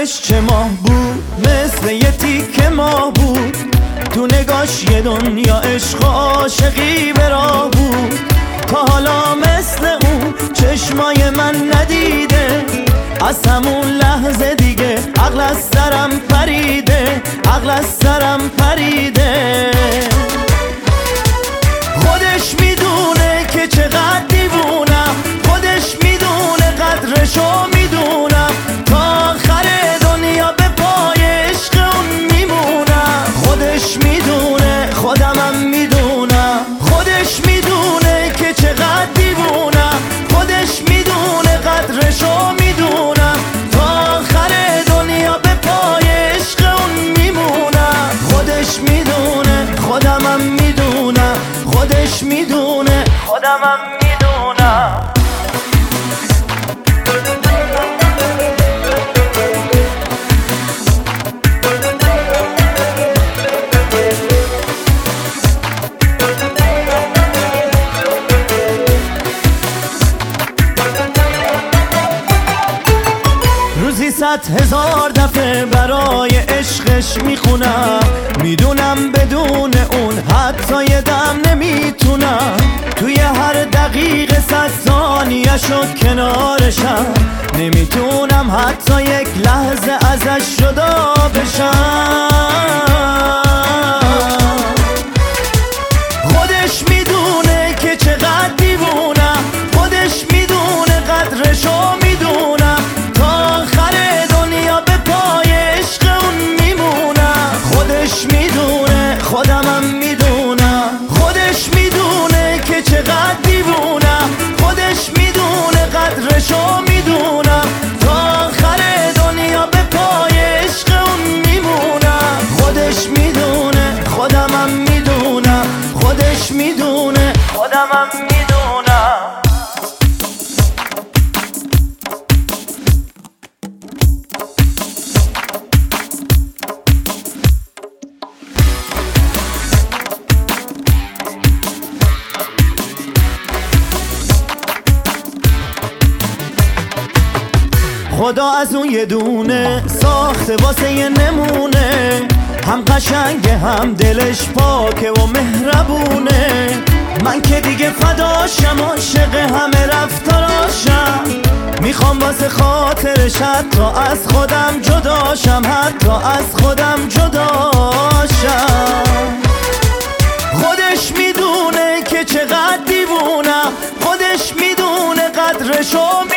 نگاهش چه ماه بود، مثل یه تیکه ماه بود. تو نگاش یه دنیا عشق و عاشقی به راه بود. تا حالا مثل اون چشمای من ندیده. از همون لحظه دیگه عقل از سرم پریده، عقل از سرم پریده. خودش میدونه که چقدر دیوونم، خودش میدونه قدرشو میدونم. تا آخر دنیا به پای عشق اون میمونم. خودش میدونه خودمم میدونم. خودش میدونه که چقدر دیوونم، خودش میدونه قدرشو میدونم. تا آخر دنیا به پای عشق اون میمونم. خودش میدونه خودمم میدونم. خودش میدونه خودمم میدونم. روزی 100,000 دفعه برای عشقش میخونم. میدونم بدون اون حتی یه دم نمیتونم. توی هر دقیقه 100 ثانیه‌شو کنارشم. نمیتونم حتی یک لحظه ازش جدا بشم. خودش میدونه که چقدر دیوونم، خودش میدونه قدرشو میدونم. تا آخر دنیا به پای عشق اون میمونم. خودش میدونه خودمم میدونم. خودش میدونه که چقدر دیوونم، خودش میدونه قدرشو میدونم. تا آخر دنیا به پای عشق اون میمونم. خودش میدونه خودمم میدونم. خودش میدونه خودمم میدونم. خدا از اون یه دونه ساخته واسه یه نمونه. هم قشنگه هم دلش پاکه و مهربونه. من که دیگه فداشم، عاشق همه رفتاراشم. میخوام واسه خاطرش حتی از خودم جداشم، حتی از خودم جداشم. خودش میدونه که چقدر دیوونم، خودش میدونه قدرشو